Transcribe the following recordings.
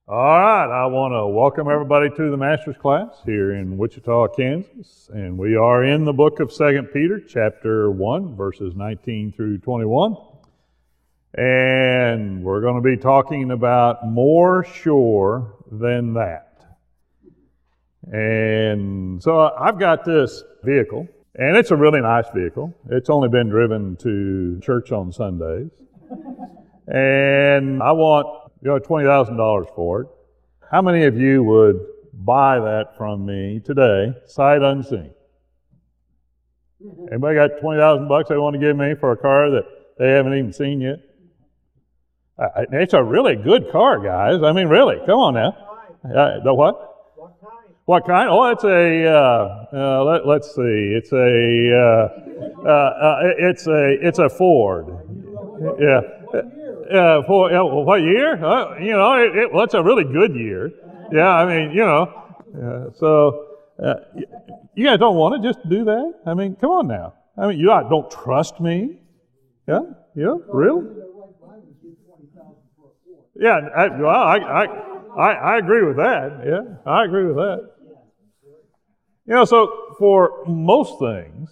All right, I want to welcome everybody to the Master's class here in Wichita, Kansas. And we are in the book of 2 Peter, chapter 1, verses 19 through 21. And we're going to be talking about more sure than that. And so I've got this vehicle, and it's a really nice vehicle. It's only been driven to church on Sundays. And I want $20,000 for it. How many of you would buy that from me today, sight unseen? Anybody got $20,000 they want to give me for a car that they haven't even seen yet? It's a really good car, guys. I mean, really, come on now. The what? What kind? What kind? Oh, it's a. Let's see. It's a Ford. Yeah. For what year? Well, it's a really good year. Yeah, I mean, so you guys don't want to just do that? I mean, come on now. I mean, you don't trust me? Yeah, really? Yeah, I agree with that. Yeah, I agree with that. So for most things,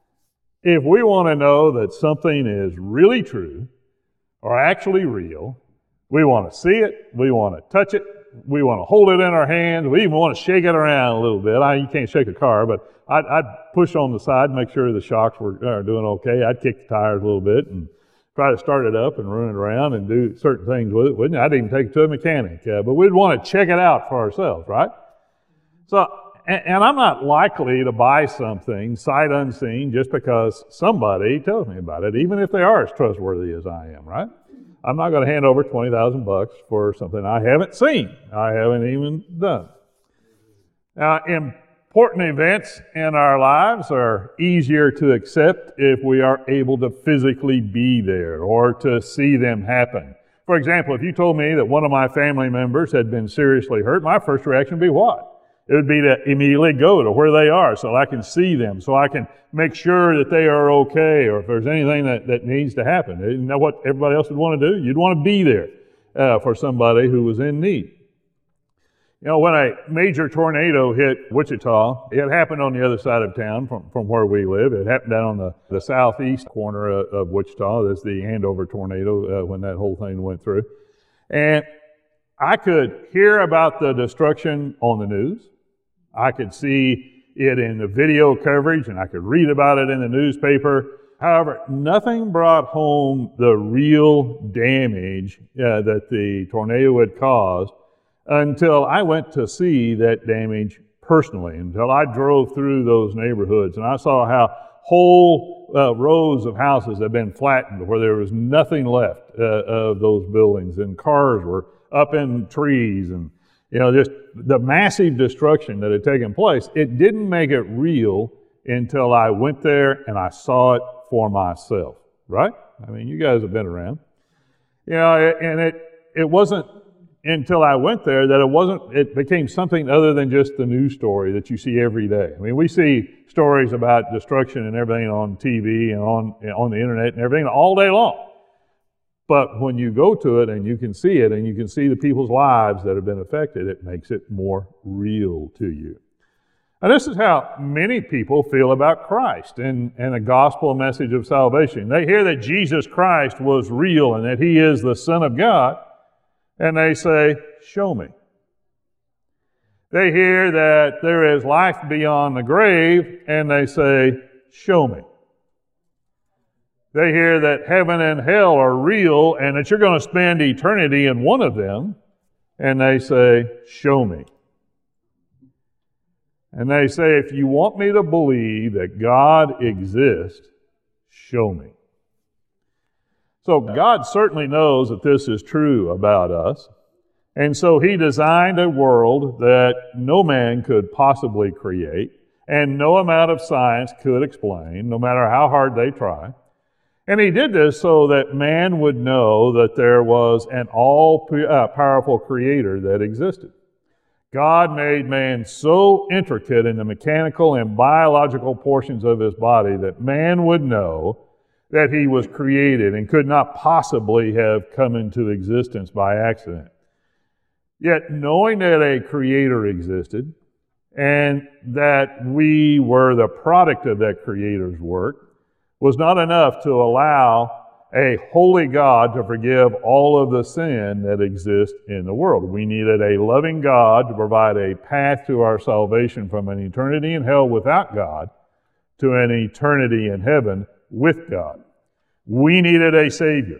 if we want to know that something is really true, or actually real, we want to see it, we want to touch it, we want to hold it in our hands, we even want to shake it around a little bit. You can't shake a car, but I'd push on the side, make sure the shocks are doing okay. I'd kick the tires a little bit and try to start it up and run it around and do certain things with it, wouldn't you? I'd even take it to a mechanic, but we'd want to check it out for ourselves, right? So, and I'm not likely to buy something sight unseen just because somebody tells me about it, even if they are as trustworthy as I am, right? I'm not going to hand over $20,000 for something I haven't seen, I haven't even done. Now, important events in our lives are easier to accept if we are able to physically be there or to see them happen. For example, if you told me that one of my family members had been seriously hurt, my first reaction would be what? It would be to immediately go to where they are so I can see them, so I can make sure that they are okay, or if there's anything that needs to happen. You know what everybody else would want to do? You'd want to be there for somebody who was in need. When a major tornado hit Wichita, it happened on the other side of town from where we live. It happened down on the southeast corner of Wichita. That's the Andover tornado when that whole thing went through. And I could hear about the destruction on the news. I could see it in the video coverage, and I could read about it in the newspaper. However, nothing brought home the real damage that the tornado had caused until I went to see that damage personally, until I drove through those neighborhoods, and I saw how whole rows of houses had been flattened where there was nothing left of those buildings, and cars were up in trees, and just the massive destruction that had taken place. It didn't make it real until I went there and I saw it for myself, right? I mean, you guys have been around. And it wasn't until I went there that it became something other than just the news story that you see every day. I mean, we see stories about destruction and everything on TV and on the internet and everything all day long. But when you go to it and you can see it and you can see the people's lives that have been affected, it makes it more real to you. And this is how many people feel about Christ and the gospel message of salvation. They hear that Jesus Christ was real and that He is the Son of God, and they say, "Show me." They hear that there is life beyond the grave, and they say, "Show me." They hear that heaven and hell are real and that you're going to spend eternity in one of them, and they say, "Show me." And they say, if you want me to believe that God exists, show me. So God certainly knows that this is true about us, and so He designed a world that no man could possibly create and no amount of science could explain, no matter how hard they try. And He did this so that man would know that there was an all-powerful Creator that existed. God made man so intricate in the mechanical and biological portions of his body that man would know that he was created and could not possibly have come into existence by accident. Yet knowing that a Creator existed and that we were the product of that Creator's work was not enough to allow a holy God to forgive all of the sin that exists in the world. We needed a loving God to provide a path to our salvation from an eternity in hell without God to an eternity in heaven with God. We needed a Savior.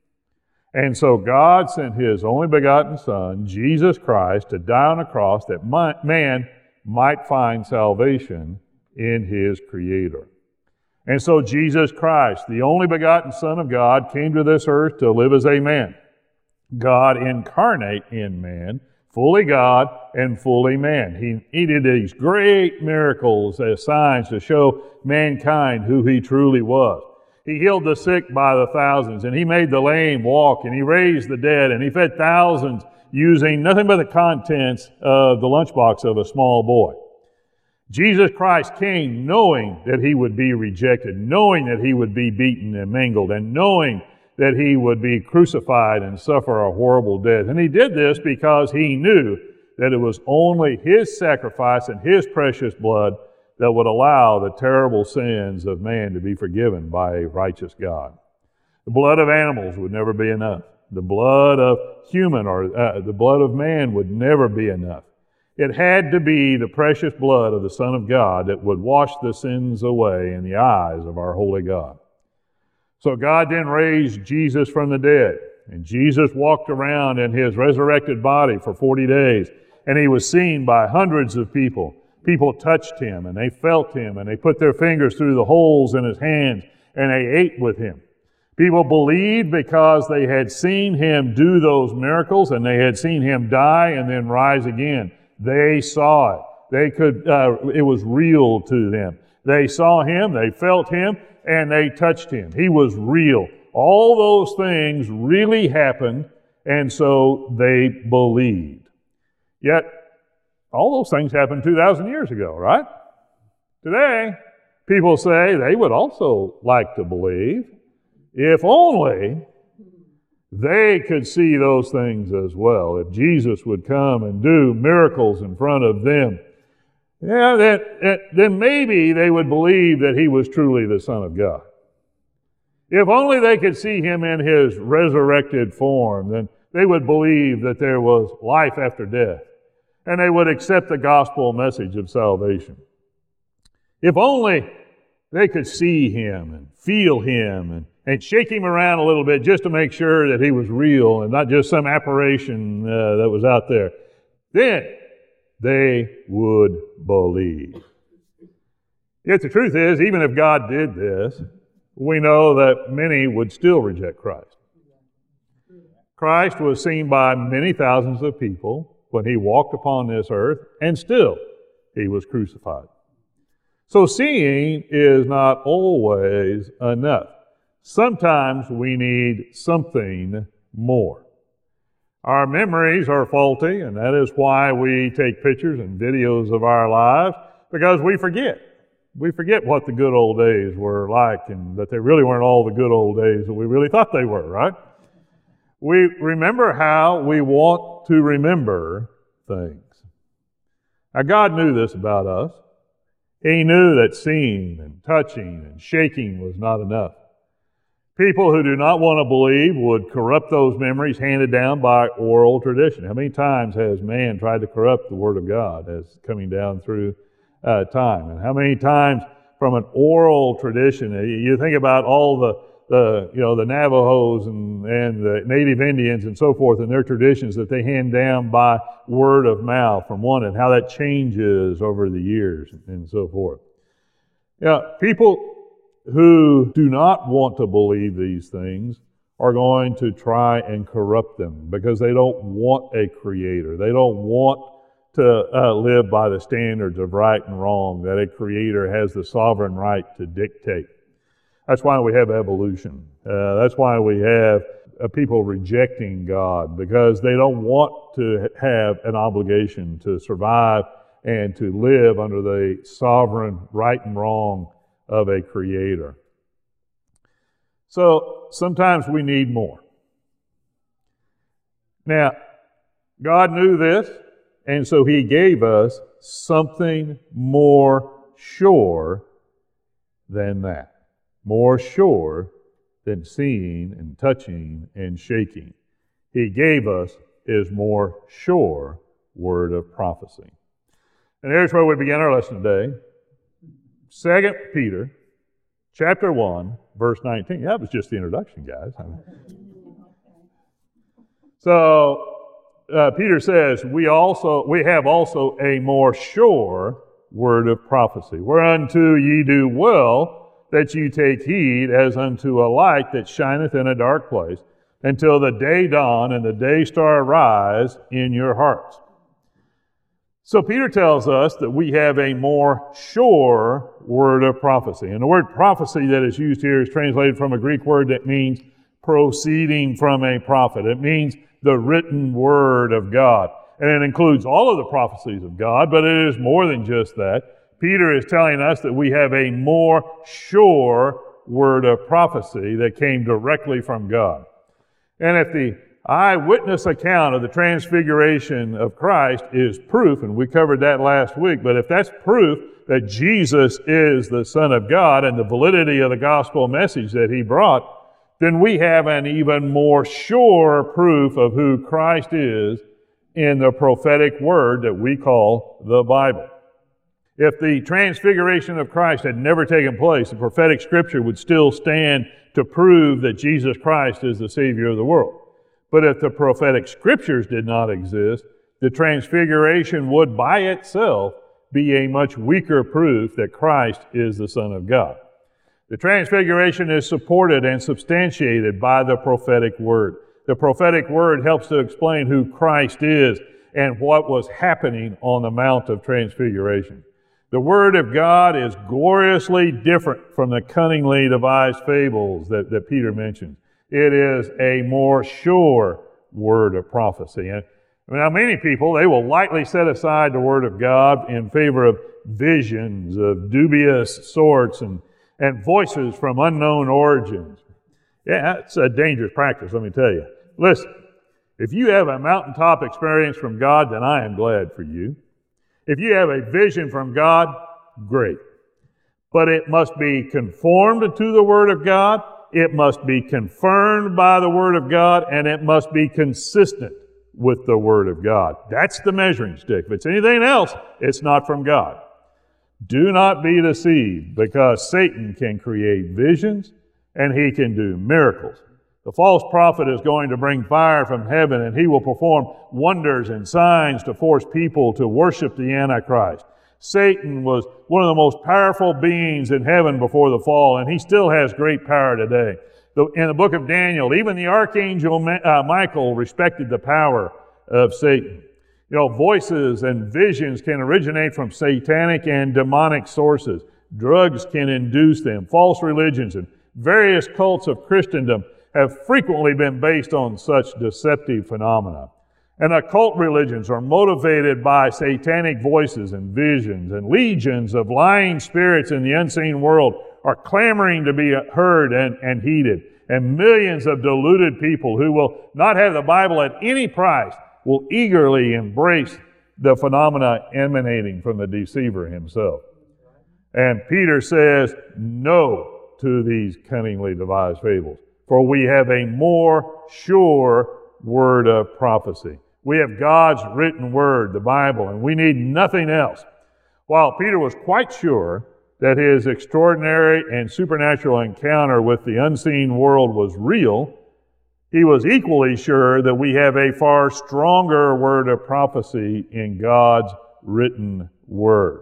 And so God sent His only begotten Son, Jesus Christ, to die on a cross that man might find salvation in His Creator. And so Jesus Christ, the only begotten Son of God, came to this earth to live as a man. God incarnate in man, fully God and fully man. He did these great miracles as signs to show mankind who He truly was. He healed the sick by the thousands, and He made the lame walk, and He raised the dead, and He fed thousands using nothing but the contents of the lunchbox of a small boy. Jesus Christ came knowing that He would be rejected, knowing that He would be beaten and mangled, and knowing that He would be crucified and suffer a horrible death. And He did this because He knew that it was only His sacrifice and His precious blood that would allow the terrible sins of man to be forgiven by a righteous God. The blood of animals would never be enough. The blood of human or the blood of man would never be enough. It had to be the precious blood of the Son of God that would wash the sins away in the eyes of our holy God. So God then raised Jesus from the dead, and Jesus walked around in His resurrected body for 40 days, and He was seen by hundreds of people. People touched Him, and they felt Him, and they put their fingers through the holes in His hands, and they ate with Him. People believed because they had seen Him do those miracles, and they had seen Him die and then rise again. They saw it. It was real to them. They saw Him, they felt Him, and they touched Him. He was real. All those things really happened, and so they believed. Yet, all those things happened 2,000 years ago, right? Today, people say they would also like to believe, if only they could see those things as well. If Jesus would come and do miracles in front of them, then maybe they would believe that He was truly the Son of God. If only they could see Him in His resurrected form, then they would believe that there was life after death, and they would accept the gospel message of salvation. If only they could see Him and feel Him and shake Him around a little bit just to make sure that He was real and not just some apparition that was out there, then they would believe. Yet the truth is, even if God did this, we know that many would still reject Christ. Christ was seen by many thousands of people when He walked upon this earth, and still He was crucified. So seeing is not always enough. Sometimes we need something more. Our memories are faulty, and that is why we take pictures and videos of our lives, because we forget. We forget what the good old days were like, and that they really weren't all the good old days that we really thought they were, right? We remember how we want to remember things. Now, God knew this about us. He knew that seeing and touching and shaking was not enough. People who do not want to believe would corrupt those memories handed down by oral tradition. How many times has man tried to corrupt the Word of God as coming down through time? And how many times from an oral tradition, you think about all the Navajos and the Native Indians and so forth and their traditions that they hand down by word of mouth from one, and how that changes over the years and so forth. People who do not want to believe these things are going to try and corrupt them because they don't want a creator. They don't want to live by the standards of right and wrong that a creator has the sovereign right to dictate. That's why we have evolution. That's why we have people rejecting God, because they don't want to have an obligation to survive and to live under the sovereign right and wrong of a creator. So sometimes we need more. Now, God knew this, and so He gave us something more sure than that. More sure than seeing and touching and shaking. He gave us His more sure word of prophecy. And here's where we begin our lesson today. 2 Peter chapter 1, verse 19. That was just the introduction, guys. So, Peter says, we have also a more sure word of prophecy, whereunto ye do well that you take heed as unto a light that shineth in a dark place, until the day dawn and the day star rise in your hearts. So Peter tells us that we have a more sure word of prophecy. And the word prophecy that is used here is translated from a Greek word that means proceeding from a prophet. It means the written word of God. And it includes all of the prophecies of God, but it is more than just that. Peter is telling us that we have a more sure word of prophecy that came directly from God. And if the eyewitness account of the transfiguration of Christ is proof, and we covered that last week, but if that's proof that Jesus is the Son of God and the validity of the gospel message that He brought, then we have an even more sure proof of who Christ is in the prophetic word that we call the Bible. If the transfiguration of Christ had never taken place, the prophetic scripture would still stand to prove that Jesus Christ is the Savior of the world. But if the prophetic scriptures did not exist, the transfiguration would by itself be a much weaker proof that Christ is the Son of God. The transfiguration is supported and substantiated by the prophetic word. The prophetic word helps to explain who Christ is and what was happening on the Mount of Transfiguration. The Word of God is gloriously different from the cunningly devised fables that Peter mentioned. It is a more sure word of prophecy. And now many people, they will lightly set aside the Word of God in favor of visions of dubious sorts and voices from unknown origins. Yeah, that's a dangerous practice, let me tell you. Listen, if you have a mountaintop experience from God, then I am glad for you. If you have a vision from God, great. But it must be conformed to the Word of God, it must be confirmed by the Word of God, and it must be consistent with the Word of God. That's the measuring stick. If it's anything else, it's not from God. Do not be deceived, because Satan can create visions and he can do miracles. The false prophet is going to bring fire from heaven, and he will perform wonders and signs to force people to worship the Antichrist. Satan was one of the most powerful beings in heaven before the fall, and he still has great power today. In the book of Daniel, even the archangel Michael respected the power of Satan. You know, voices and visions can originate from satanic and demonic sources. Drugs can induce them. False religions and various cults of Christendom have frequently been based on such deceptive phenomena. And occult religions are motivated by satanic voices and visions, and legions of lying spirits in the unseen world are clamoring to be heard and heeded. And millions of deluded people who will not have the Bible at any price will eagerly embrace the phenomena emanating from the deceiver himself. And Peter says no to these cunningly devised fables, for we have a more sure word of prophecy. We have God's written word, the Bible, and we need nothing else. While Peter was quite sure that his extraordinary and supernatural encounter with the unseen world was real, he was equally sure that we have a far stronger word of prophecy in God's written word.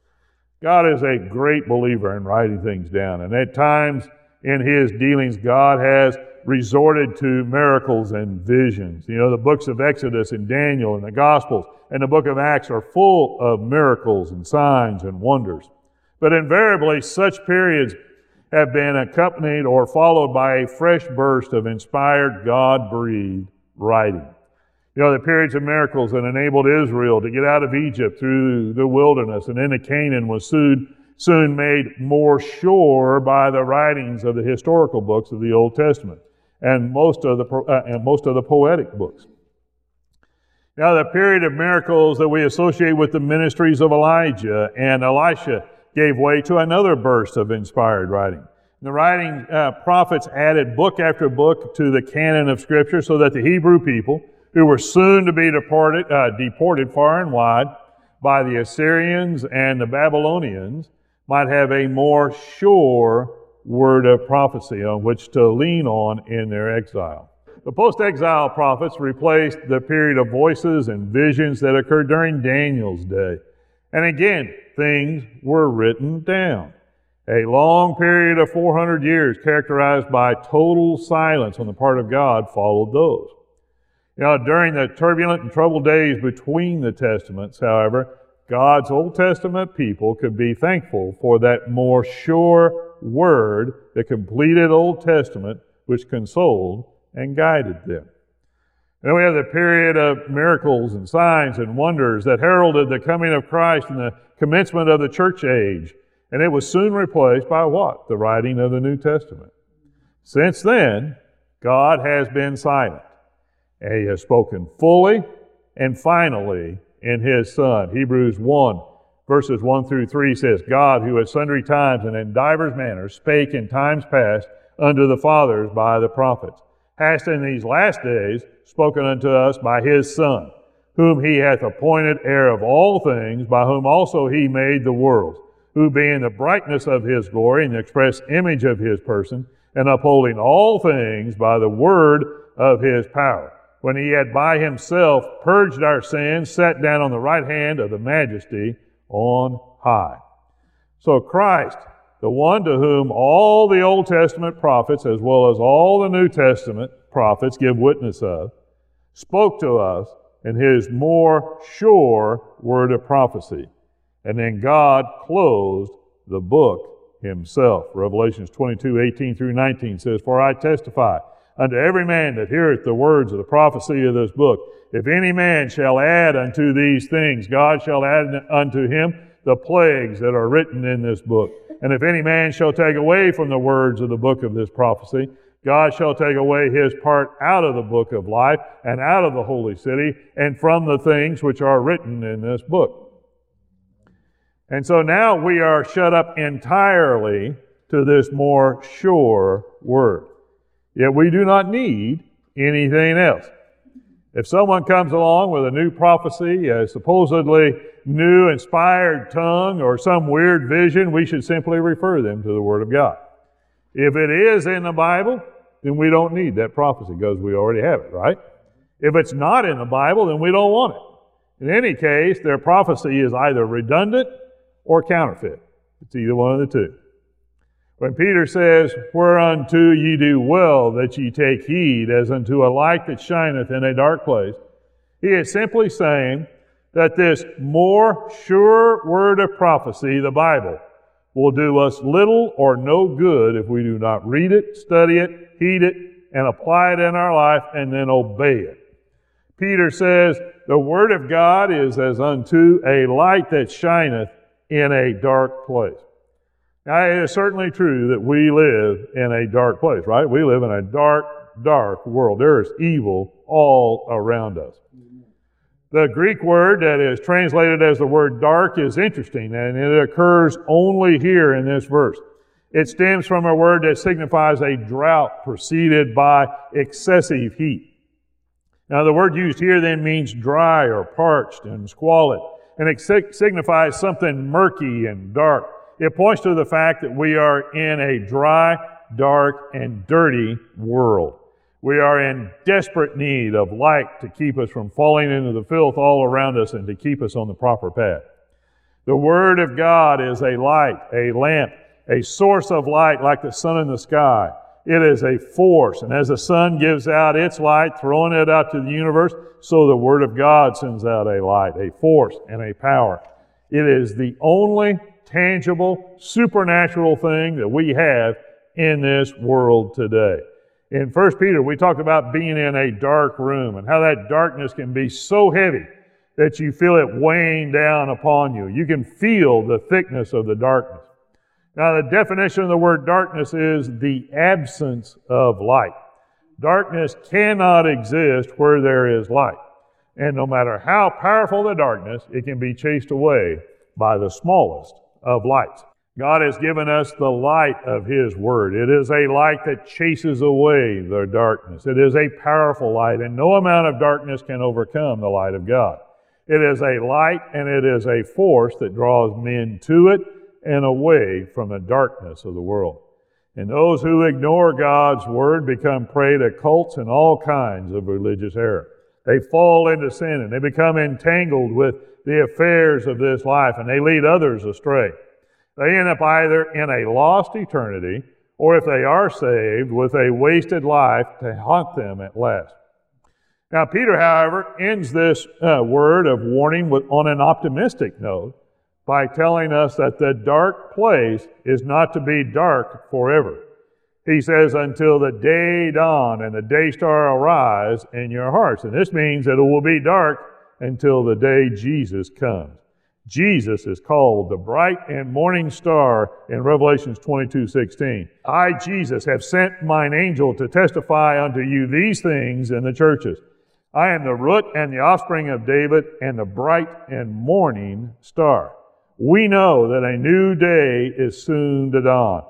God is a great believer in writing things down, and at times in His dealings, God has resorted to miracles and visions. You know, the books of Exodus and Daniel and the Gospels and the book of Acts are full of miracles and signs and wonders. But invariably, such periods have been accompanied or followed by a fresh burst of inspired, God-breathed writing. You know, the periods of miracles that enabled Israel to get out of Egypt through the wilderness and into Canaan was soon made more sure by the writings of the historical books of the Old Testament and most of the poetic books. Now, the period of miracles that we associate with the ministries of Elijah and Elisha gave way to another burst of inspired writing. The writing prophets added book after book to the canon of Scripture so that the Hebrew people, who were soon to be deported far and wide by the Assyrians and the Babylonians, might have a more sure word of prophecy on which to lean on in their exile. The post-exile prophets replaced the period of voices and visions that occurred during Daniel's day. And again, things were written down. A long period of 400 years characterized by total silence on the part of God followed those. During the turbulent and troubled days between the Testaments, however, God's Old Testament people could be thankful for that more sure word, the completed Old Testament, which consoled and guided them. And then we have the period of miracles and signs and wonders that heralded the coming of Christ and the commencement of the church age. And it was soon replaced by what? The writing of the New Testament. Since then, God has been silent. And He has spoken fully and finally in His Son. Hebrews 1, verses 1 through 3 says, God, who at sundry times and in divers manners spake in times past unto the fathers by the prophets, hast in these last days spoken unto us by His Son, whom He hath appointed heir of all things, by whom also He made the worlds, who being the brightness of His glory and the express image of His person, and upholding all things by the word of His power, when He had by Himself purged our sins, sat down on the right hand of the Majesty on high. So Christ, the one to whom all the Old Testament prophets, as well as all the New Testament prophets give witness of, spoke to us in His more sure word of prophecy. And then God closed the book Himself. Revelations 22:18 through 19 says, For I testify unto every man that heareth the words of the prophecy of this book, if any man shall add unto these things, God shall add unto him the plagues that are written in this book. And if any man shall take away from the words of the book of this prophecy, God shall take away his part out of the book of life and out of the holy city and from the things which are written in this book. And so now we are shut up entirely to this more sure word. Yet we do not need anything else. If someone comes along with a new prophecy, a supposedly new inspired tongue, or some weird vision, we should simply refer them to the Word of God. If it is in the Bible, then we don't need that prophecy because we already have it, right? If it's not in the Bible, then we don't want it. In any case, their prophecy is either redundant or counterfeit. It's either one of the two. When Peter says, Whereunto ye do well that ye take heed as unto a light that shineth in a dark place, he is simply saying that this more sure word of prophecy, the Bible, will do us little or no good if we do not read it, study it, heed it, and apply it in our life and then obey it. Peter says, the Word of God is as unto a light that shineth in a dark place. Now, it is certainly true that we live in a dark place, right? We live in a dark, dark world. There is evil all around us. The Greek word that is translated as the word dark is interesting, and it occurs only here in this verse. It stems from a word that signifies a drought preceded by excessive heat. Now, the word used here then means dry or parched and squalid, and it signifies something murky and dark. It points to the fact that we are in a dry, dark, and dirty world. We are in desperate need of light to keep us from falling into the filth all around us and to keep us on the proper path. The Word of God is a light, a lamp, a source of light like the sun in the sky. It is a force, and as the sun gives out its light, throwing it out to the universe, so the Word of God sends out a light, a force, and a power. It is the only tangible, supernatural thing that we have in this world today. In 1 Peter, we talked about being in a dark room and how that darkness can be so heavy that you feel it weighing down upon you. You can feel the thickness of the darkness. Now, the definition of the word darkness is the absence of light. Darkness cannot exist where there is light. And no matter how powerful the darkness, it can be chased away by the smallest of lights. God has given us the light of His Word. It is a light that chases away the darkness. It is a powerful light, and no amount of darkness can overcome the light of God. It is a light, and it is a force that draws men to it and away from the darkness of the world. And those who ignore God's Word become prey to cults and all kinds of religious error. They fall into sin, and they become entangled with the affairs of this life, and they lead others astray. They end up either in a lost eternity, or if they are saved, with a wasted life to haunt them at last. Now, Peter, however, ends this word of warning on an optimistic note by telling us that the dark place is not to be dark forever. He says, until the day dawn and the day star arise in your hearts. And this means that it will be dark until the day Jesus comes. Jesus is called the bright and morning star in Revelation 22:16. I, Jesus, have sent mine angel to testify unto you these things in the churches. I am the root and the offspring of David and the bright and morning star. We know that a new day is soon to dawn.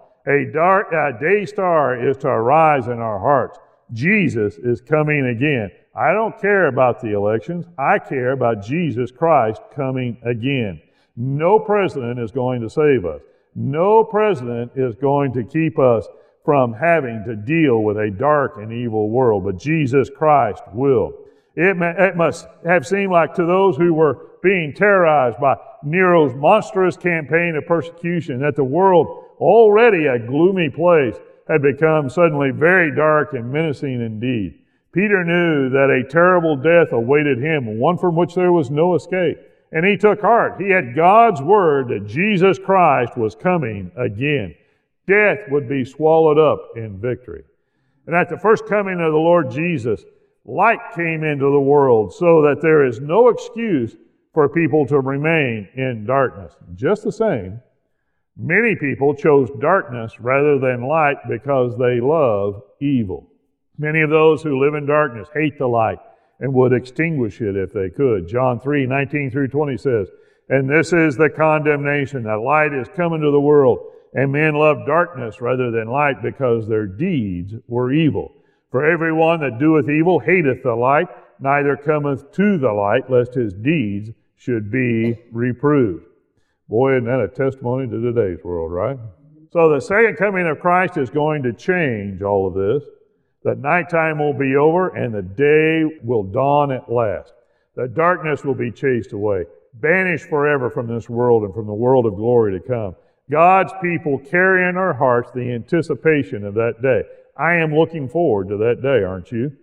A day star is to arise in our hearts. Jesus is coming again. I don't care about the elections. I care about Jesus Christ coming again. No president is going to save us. No president is going to keep us from having to deal with a dark and evil world, but Jesus Christ will. It must have seemed like to those who were being terrorized by Nero's monstrous campaign of persecution that the world, already a gloomy place, had become suddenly very dark and menacing indeed. Peter knew that a terrible death awaited him, one from which there was no escape. And he took heart. He had God's word that Jesus Christ was coming again. Death would be swallowed up in victory. And at the first coming of the Lord Jesus, light came into the world so that there is no excuse for people to remain in darkness. Just the same, many people chose darkness rather than light because they love evil. Many of those who live in darkness hate the light and would extinguish it if they could. John 3:19-20 says, and this is the condemnation, that light is come into the world, and men love darkness rather than light because their deeds were evil. For everyone that doeth evil hateth the light, neither cometh to the light, lest his deeds should be reproved. Boy, isn't that a testimony to today's world, right? So the second coming of Christ is going to change all of this. That nighttime will be over and the day will dawn at last. The darkness will be chased away, banished forever from this world and from the world of glory to come. God's people carry in our hearts the anticipation of that day. I am looking forward to that day, aren't you?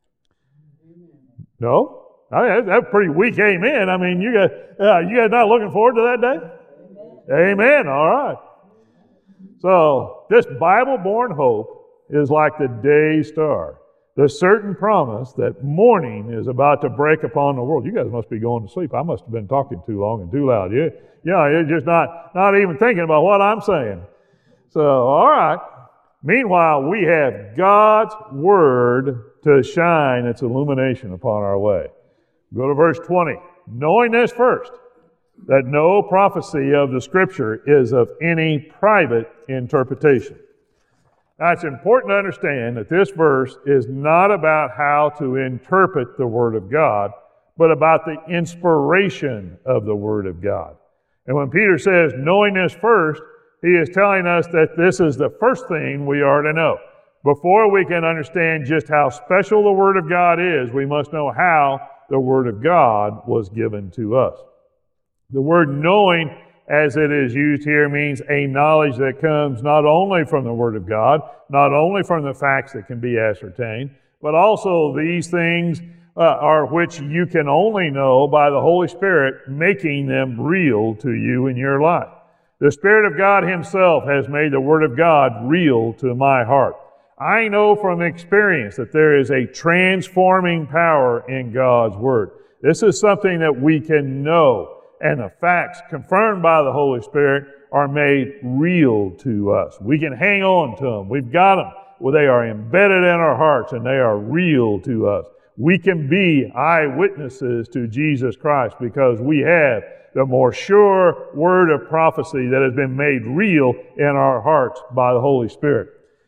No? That's a pretty weak amen. I mean, you guys not looking forward to that day? Amen. All right. So this Bible-born hope is like the day star, the certain promise that morning is about to break upon the world. You guys must be going to sleep. I must have been talking too long and too loud. You're just not even thinking about what I'm saying. So, all right. Meanwhile, we have God's Word to shine its illumination upon our way. Go to verse 20. Knowing this first, that no prophecy of the Scripture is of any private interpretation. Now, it's important to understand that this verse is not about how to interpret the Word of God, but about the inspiration of the Word of God. And when Peter says, knowing this first, he is telling us that this is the first thing we are to know. Before we can understand just how special the Word of God is, we must know how the Word of God was given to us. The word knowing, as it is used here, means a knowledge that comes not only from the Word of God, not only from the facts that can be ascertained, but also these things are which you can only know by the Holy Spirit making them real to you in your life. The Spirit of God Himself has made the Word of God real to my heart. I know from experience that there is a transforming power in God's Word. This is something that we can know, and the facts confirmed by the Holy Spirit are made real to us. We can hang on to them. We've got them. Well, they are embedded in our hearts, and they are real to us. we can be eyewitnesses to Jesus Christ because we have the more sure word of prophecy that has been made real in our hearts by the Holy Spirit.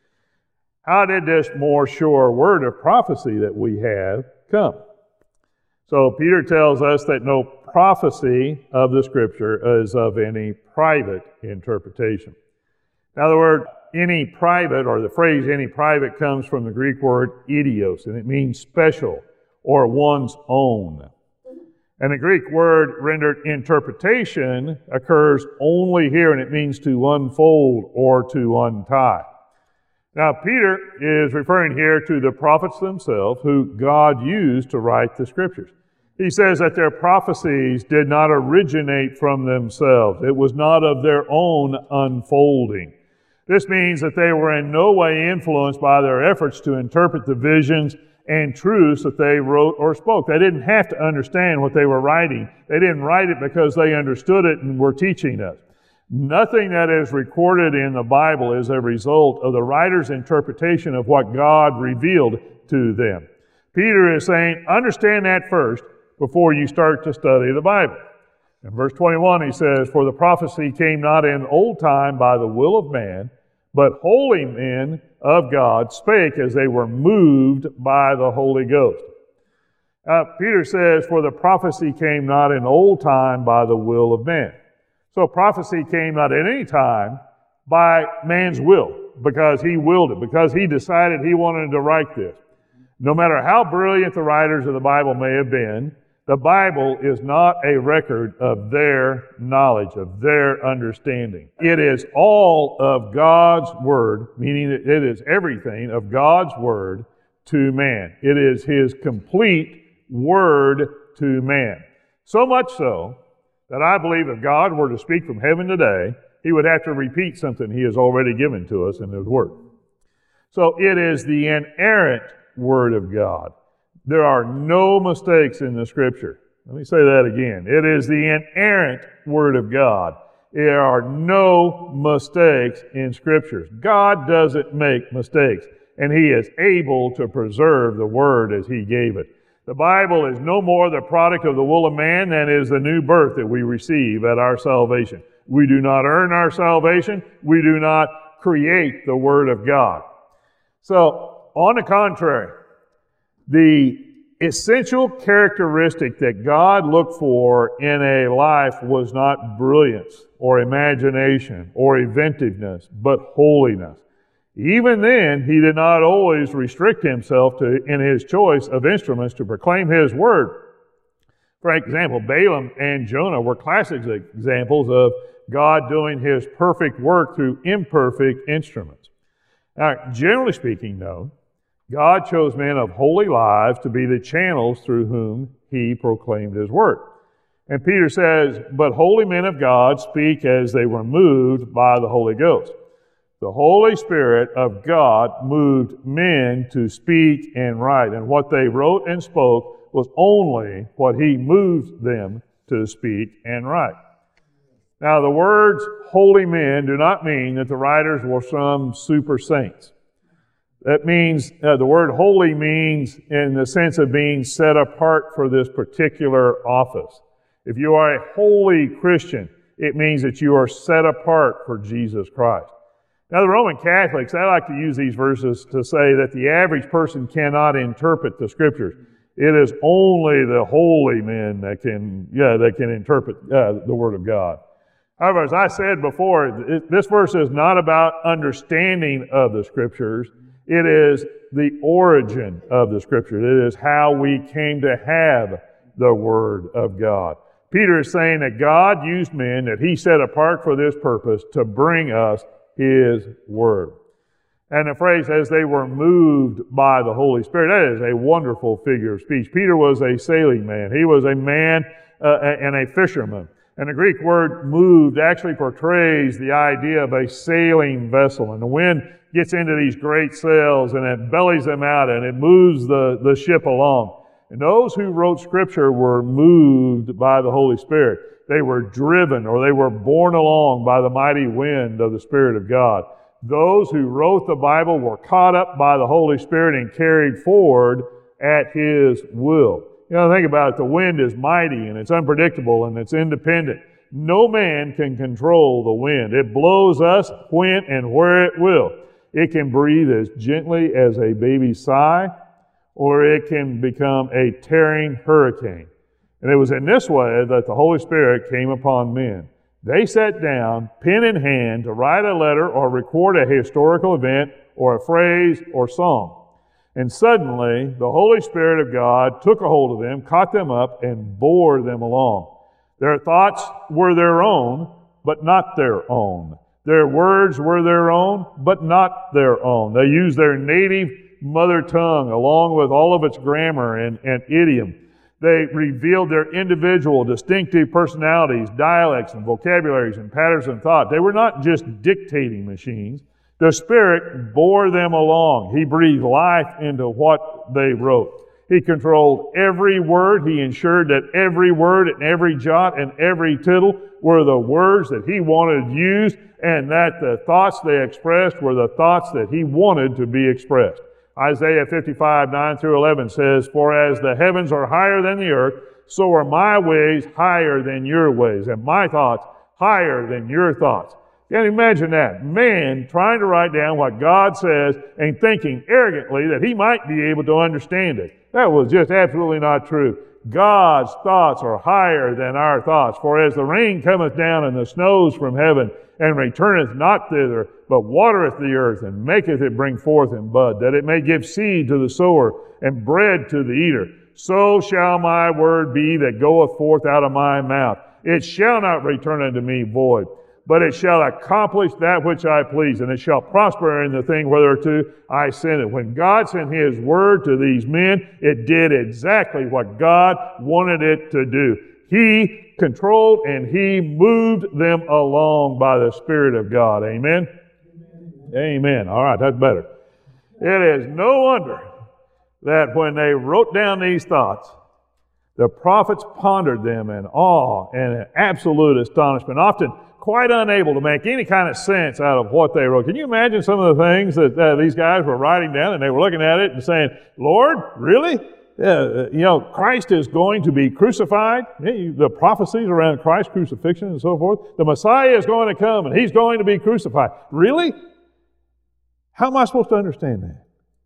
How did this more sure word of prophecy that we have come? So Peter tells us that no prophecy of the Scripture is of any private interpretation. Now the word any private, or the phrase any private, comes from the Greek word idios, and it means special or one's own. And the Greek word rendered interpretation occurs only here, and it means to unfold or to untie. Now, Peter is referring here to the prophets themselves who God used to write the Scriptures. He says that their prophecies did not originate from themselves. It was not of their own unfolding. This means that they were in no way influenced by their efforts to interpret the visions and truths that they wrote or spoke. They didn't have to understand what they were writing. They didn't write it because they understood it and were teaching us. Nothing that is recorded in the Bible is a result of the writer's interpretation of what God revealed to them. Peter is saying, understand that first before you start to study the Bible. In verse 21, he says, "For the prophecy came not in old time by the will of man, but holy men of God spake as they were moved by the Holy Ghost." Peter says, "For the prophecy came not in old time by the will of man." So prophecy came not at any time by man's will, because he willed it, because he decided he wanted to write this. No matter how brilliant the writers of the Bible may have been, the Bible is not a record of their knowledge, of their understanding. It is all of God's Word, meaning that it is everything of God's Word to man. It is His complete Word to man. So much so that I believe if God were to speak from heaven today, He would have to repeat something He has already given to us in His Word. So it is the inerrant Word of God. There are no mistakes in the Scripture. Let me say that again. It is the inerrant Word of God. There are no mistakes in Scriptures. God doesn't make mistakes, and He is able to preserve the Word as He gave it. The Bible is no more the product of the will of man than is the new birth that we receive at our salvation. We do not earn our salvation. We do not create the Word of God. So, on the contrary, the essential characteristic that God looked for in a life was not brilliance or imagination or inventiveness, but holiness. Even then, He did not always restrict Himself in His choice of instruments to proclaim His word. For example, Balaam and Jonah were classic examples of God doing His perfect work through imperfect instruments. Now, generally speaking, though, God chose men of holy lives to be the channels through whom He proclaimed His word. And Peter says, "But holy men of God speak as they were moved by the Holy Ghost." The Holy Spirit of God moved men to speak and write, and what they wrote and spoke was only what He moved them to speak and write. Now, the words holy men do not mean that the writers were some super saints. That means, the word holy means in the sense of being set apart for this particular office. If you are a holy Christian, it means that you are set apart for Jesus Christ. Now, the Roman Catholics, they like to use these verses to say that the average person cannot interpret the Scriptures. It is only the holy men that can interpret the Word of God. However, as I said before, this verse is not about understanding of the Scriptures. It is the origin of the Scripture. It is how we came to have the Word of God. Peter is saying that God used men that He set apart for this purpose to bring us His Word. And the phrase, as they were moved by the Holy Spirit, that is a wonderful figure of speech. Peter was a sailing man. He was a man and a fisherman. And the Greek word moved actually portrays the idea of a sailing vessel. And the wind gets into these great sails and it bellies them out and it moves the ship along. And those who wrote Scripture were moved by the Holy Spirit. They were driven or they were borne along by the mighty wind of the Spirit of God. Those who wrote the Bible were caught up by the Holy Spirit and carried forward at His will. You know, think about it. The wind is mighty and it's unpredictable and it's independent. No man can control the wind. It blows us when and where it will. It can breathe as gently as a baby's sigh, or it can become a tearing hurricane. And it was in this way that the Holy Spirit came upon men. They sat down, pen in hand, to write a letter or record a historical event or a phrase or song. And suddenly, the Holy Spirit of God took a hold of them, caught them up, and bore them along. Their thoughts were their own, but not their own. Their words were their own, but not their own. They used their native mother tongue along with all of its grammar and idiom. They revealed their individual, distinctive personalities, dialects, and vocabularies, and patterns of thought. They were not just dictating machines. The Spirit bore them along. He breathed life into what they wrote. He controlled every word. He ensured that every word and every jot and every tittle were the words that He wanted used, and that the thoughts they expressed were the thoughts that He wanted to be expressed. Isaiah 55, 9 through 11 says, "For as the heavens are higher than the earth, so are my ways higher than your ways, and my thoughts higher than your thoughts." Can you imagine that? Man trying to write down what God says and thinking arrogantly that he might be able to understand it. That was just absolutely not true. God's thoughts are higher than our thoughts. For as the rain cometh down and the snows from heaven, and returneth not thither, but watereth the earth, and maketh it bring forth in bud, that it may give seed to the sower, and bread to the eater, so shall my word be that goeth forth out of my mouth. It shall not return unto me void, but it shall accomplish that which I please, and it shall prosper in the thing whereunto I sent it. When God sent His word to these men, it did exactly what God wanted it to do. He controlled and He moved them along by the Spirit of God. Amen? Amen. All right, that's better. It is no wonder that when they wrote down these thoughts, the prophets pondered them in awe and in absolute astonishment, often quite unable to make any kind of sense out of what they wrote. Can you imagine some of the things that these guys were writing down, and they were looking at it and saying, "Lord, really? Christ is going to be crucified." The prophecies around Christ's crucifixion and so forth. The Messiah is going to come and He's going to be crucified. Really? How am I supposed to understand that?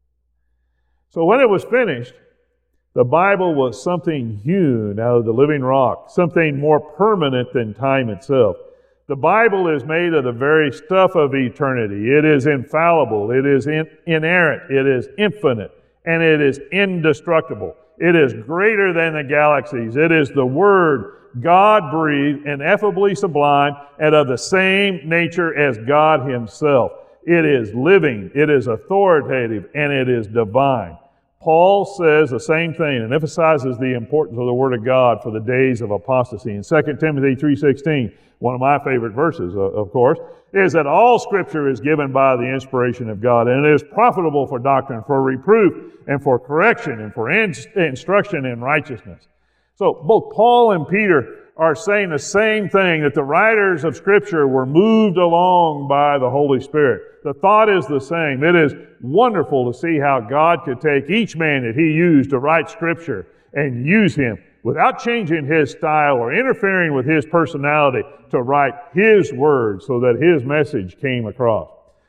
So when it was finished, the Bible was something hewn out of the living rock, something more permanent than time itself. The Bible is made of the very stuff of eternity. It is infallible. It is inerrant. It is infinite. And it is indestructible. It is greater than the galaxies. It is the Word, God-breathed, ineffably sublime, and of the same nature as God Himself. It is living, it is authoritative, and it is divine. Paul says the same thing and emphasizes the importance of the Word of God for the days of apostasy. In 2 Timothy 3:16, one of my favorite verses, of course, is that all Scripture is given by the inspiration of God, and it is profitable for doctrine, for reproof, and for correction, and for instruction in righteousness. So both Paul and Peter are saying the same thing, that the writers of Scripture were moved along by the Holy Spirit. The thought is the same. It is wonderful to see how God could take each man that He used to write Scripture and use him without changing his style or interfering with his personality to write His word so that His message came across.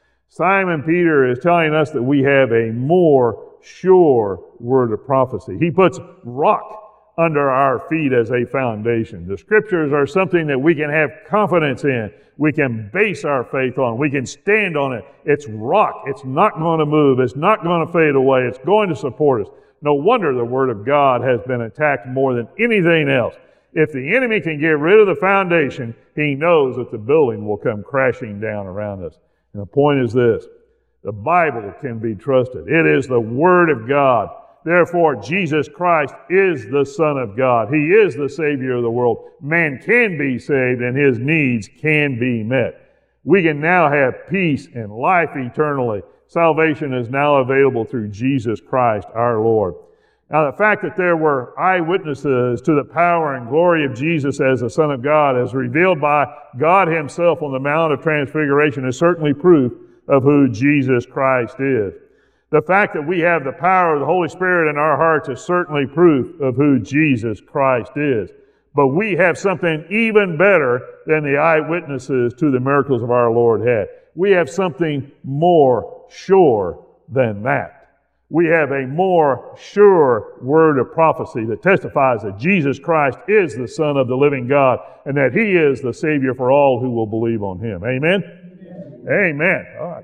Simon Peter is telling us that we have a more sure word of prophecy. He puts rock under our feet as a foundation. The Scriptures are something that we can have confidence in. We can base our faith on. We can stand on it. It's rock. It's not going to move. It's not going to fade away. It's going to support us. No wonder the Word of God has been attacked more than anything else. If the enemy can get rid of the foundation, he knows that the building will come crashing down around us. And the point is this: the Bible can be trusted. It is the Word of God. Therefore, Jesus Christ is the Son of God. He is the Savior of the world. Man can be saved and his needs can be met. We can now have peace and life eternally. Salvation is now available through Jesus Christ our Lord. Now, the fact that there were eyewitnesses to the power and glory of Jesus as the Son of God, as revealed by God Himself on the Mount of Transfiguration, is certainly proof of who Jesus Christ is. The fact that we have the power of the Holy Spirit in our hearts is certainly proof of who Jesus Christ is. But we have something even better than the eyewitnesses to the miracles of our Lord had. We have something more sure than that. We have a more sure word of prophecy that testifies that Jesus Christ is the Son of the living God and that He is the Savior for all who will believe on Him. Amen? Amen. All right.